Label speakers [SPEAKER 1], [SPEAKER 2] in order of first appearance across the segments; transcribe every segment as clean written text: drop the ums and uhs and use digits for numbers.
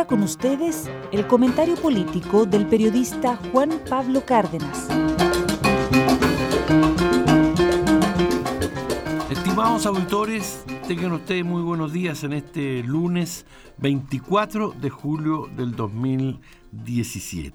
[SPEAKER 1] ahora con ustedes el comentario político del periodista Juan Pablo Cárdenas.
[SPEAKER 2] Estimados auditores, tengan ustedes muy buenos días en este lunes 24 de julio del 2017.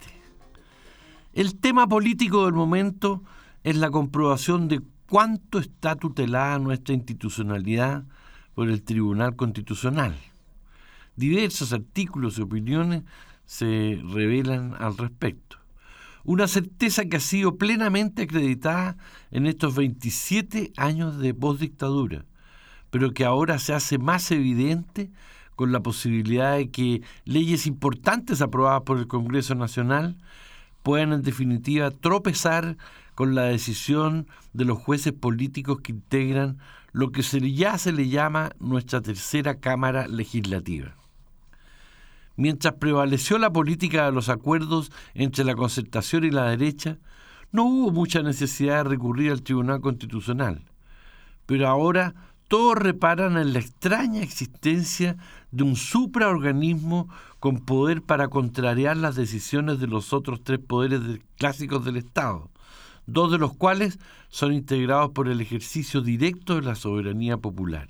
[SPEAKER 2] El tema político del momento es la comprobación de cuánto está tutelada nuestra institucionalidad por el Tribunal Constitucional. Diversos artículos y opiniones se revelan al respecto. Una certeza que ha sido plenamente acreditada en estos 27 años de postdictadura, pero que ahora se hace más evidente con la posibilidad de que leyes importantes aprobadas por el Congreso Nacional puedan en definitiva tropezar con la decisión de los jueces políticos que integran lo que ya se le llama nuestra tercera Cámara Legislativa. Mientras prevaleció la política de los acuerdos entre la concertación y la derecha, no hubo mucha necesidad de recurrir al Tribunal Constitucional. Pero ahora todos reparan en la extraña existencia de un supraorganismo con poder para contrariar las decisiones de los otros tres poderes clásicos del Estado, dos de los cuales son integrados por el ejercicio directo de la soberanía popular.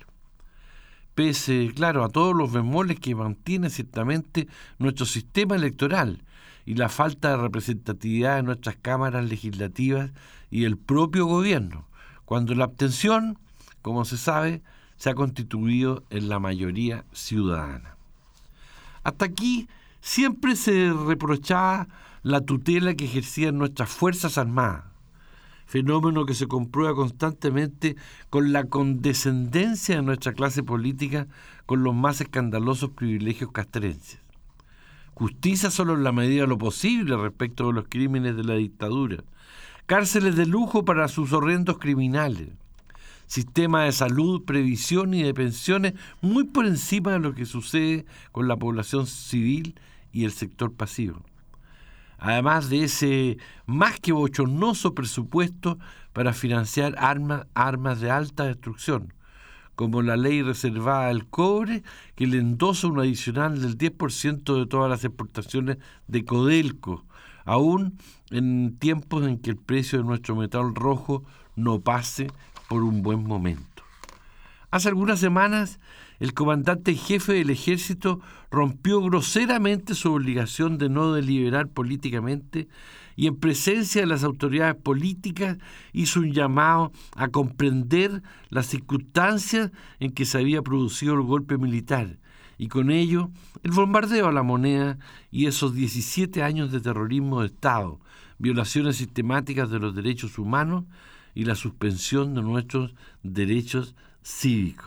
[SPEAKER 2] Pese, claro, a todos los bemoles que mantiene ciertamente nuestro sistema electoral y la falta de representatividad de nuestras cámaras legislativas y del propio gobierno, cuando la abstención, como se sabe, se ha constituido en la mayoría ciudadana. Hasta aquí siempre se reprochaba la tutela que ejercían nuestras Fuerzas Armadas, fenómeno que se comprueba constantemente con la condescendencia de nuestra clase política con los más escandalosos privilegios castrenses. Justicia solo en la medida de lo posible respecto de los crímenes de la dictadura. Cárceles de lujo para sus horrendos criminales. Sistema de salud, previsión y de pensiones muy por encima de lo que sucede con la población civil y el sector pasivo. Además de ese más que bochornoso presupuesto para financiar armas de alta destrucción, como la ley reservada del cobre, que le endosa un adicional del 10% de todas las exportaciones de Codelco, aún en tiempos en que el precio de nuestro metal rojo no pase por un buen momento. Hace algunas semanas, el comandante en jefe del ejército rompió groseramente su obligación de no deliberar políticamente y en presencia de las autoridades políticas hizo un llamado a comprender las circunstancias en que se había producido el golpe militar y con ello el bombardeo a la moneda y esos 17 años de terrorismo de Estado, violaciones sistemáticas de los derechos humanos y la suspensión de nuestros derechos cívicos.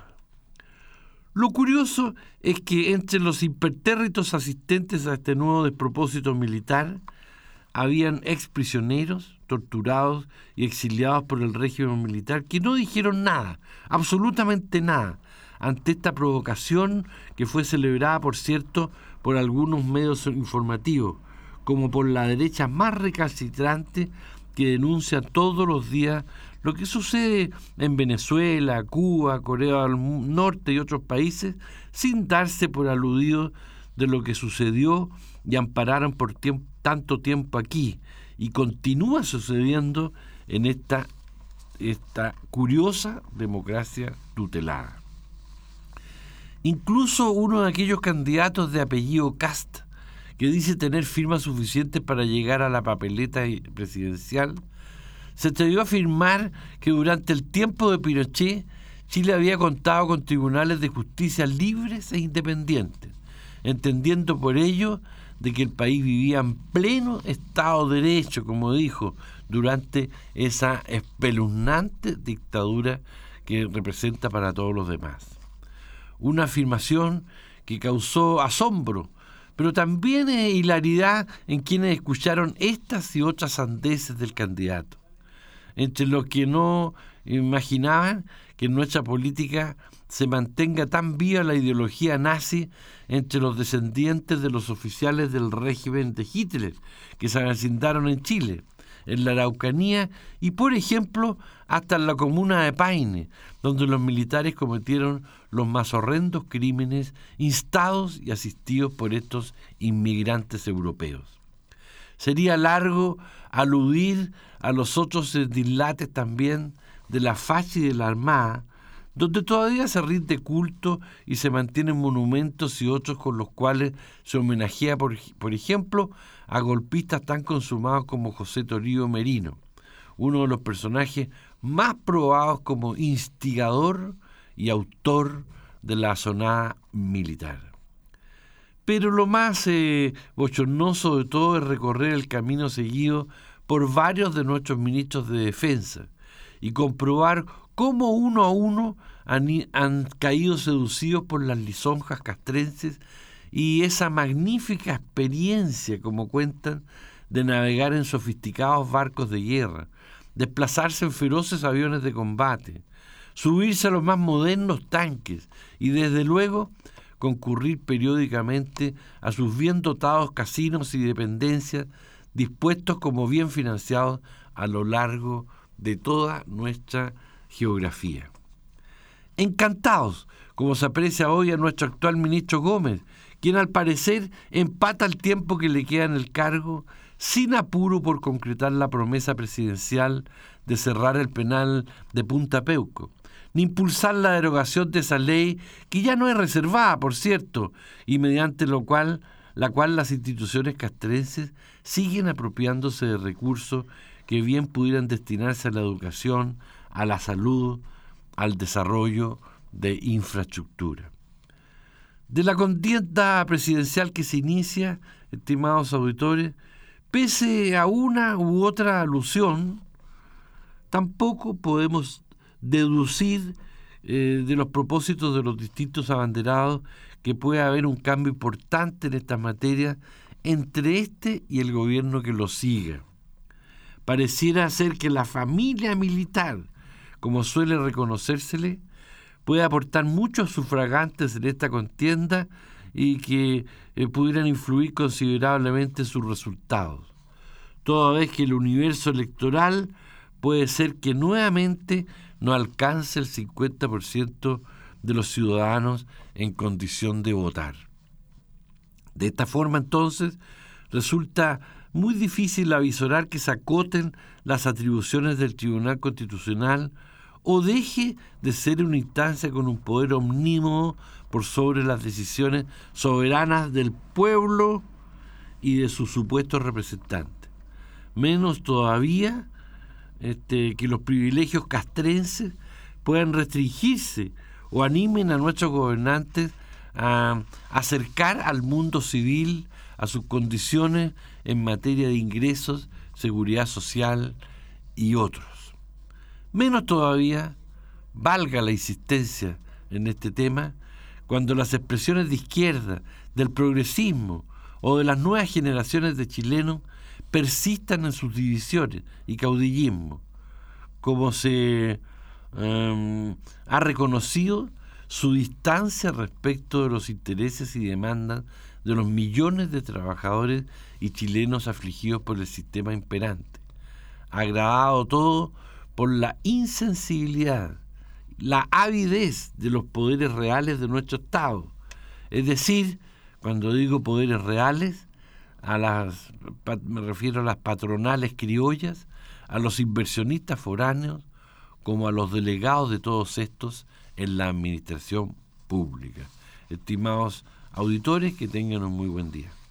[SPEAKER 2] Lo curioso es que entre los impertérritos asistentes a este nuevo despropósito militar habían exprisioneros, torturados y exiliados por el régimen militar que no dijeron nada, absolutamente nada, ante esta provocación que fue celebrada, por cierto, por algunos medios informativos, como por la derecha más recalcitrante que denuncia todos los días lo que sucede en Venezuela, Cuba, Corea del Norte y otros países, sin darse por aludido de lo que sucedió y ampararon por tanto tiempo aquí, y continúa sucediendo en esta curiosa democracia tutelada. Incluso uno de aquellos candidatos de apellido Kast, que dice tener firmas suficientes para llegar a la papeleta presidencial, se atrevió a afirmar que durante el tiempo de Pinochet, Chile había contado con tribunales de justicia libres e independientes, entendiendo por ello de que el país vivía en pleno Estado de Derecho, como dijo, durante esa espeluznante dictadura que representa para todos los demás. Una afirmación que causó asombro, pero también hilaridad en quienes escucharon estas y otras sandeces del candidato. Entre los que no imaginaban que en nuestra política se mantenga tan viva la ideología nazi entre los descendientes de los oficiales del régimen de Hitler que se avecindaron en Chile, en la Araucanía y, por ejemplo, hasta en la comuna de Paine, donde los militares cometieron los más horrendos crímenes instados y asistidos por estos inmigrantes europeos. Sería largo aludir a los otros dislates también de la facha y de la Armada, donde todavía se rinde culto y se mantienen monumentos y otros con los cuales se homenajea, por ejemplo, a golpistas tan consumados como José Toribio Merino, uno de los personajes más probados como instigador y autor de la asonada militar. Pero lo más bochornoso de todo es recorrer el camino seguido por varios de nuestros ministros de defensa y comprobar cómo uno a uno han caído seducidos por las lisonjas castrenses y esa magnífica experiencia, como cuentan, de navegar en sofisticados barcos de guerra, desplazarse en feroces aviones de combate, subirse a los más modernos tanques y, desde luego, concurrir periódicamente a sus bien dotados casinos y dependencias dispuestos como bien financiados a lo largo de toda nuestra geografía. Encantados, como se aprecia hoy a nuestro actual ministro Gómez, quien al parecer empata el tiempo que le queda en el cargo, sin apuro por concretar la promesa presidencial de cerrar el penal de Punta Peuco, ni impulsar la derogación de esa ley, que ya no es reservada, por cierto, y mediante la cual las instituciones castrenses siguen apropiándose de recursos que bien pudieran destinarse a la educación, a la salud, al desarrollo de infraestructura. De la contienda presidencial que se inicia, estimados auditores, pese a una u otra alusión, tampoco podemos deducir de los propósitos de los distintos abanderados que puede haber un cambio importante en estas materias entre este y el gobierno que lo siga. Pareciera ser que la familia militar, como suele reconocérsele, puede aportar muchos sufragantes en esta contienda y que pudieran influir considerablemente en sus resultados, toda vez que el universo electoral puede ser que nuevamente no alcance el 50% de los ciudadanos en condición de votar. De esta forma, entonces, resulta muy difícil avisorar que se acoten las atribuciones del Tribunal Constitucional o deje de ser una instancia con un poder omnímodo por sobre las decisiones soberanas del pueblo y de sus supuestos representantes. Menos todavía que los privilegios castrenses puedan restringirse o animen a nuestros gobernantes a acercar al mundo civil a sus condiciones en materia de ingresos, seguridad social y otros. Menos todavía, valga la insistencia en este tema, cuando las expresiones de izquierda, del progresismo o de las nuevas generaciones de chilenos persistan en sus divisiones y caudillismo, como se ha reconocido su distancia respecto de los intereses y demandas de los millones de trabajadores y chilenos afligidos por el sistema imperante, agravado todo por la insensibilidad, la avidez de los poderes reales de nuestro Estado. Es decir, cuando digo poderes reales, me refiero a las patronales criollas, a los inversionistas foráneos, como a los delegados de todos estos en la administración pública. Estimados auditores, que tengan un muy buen día.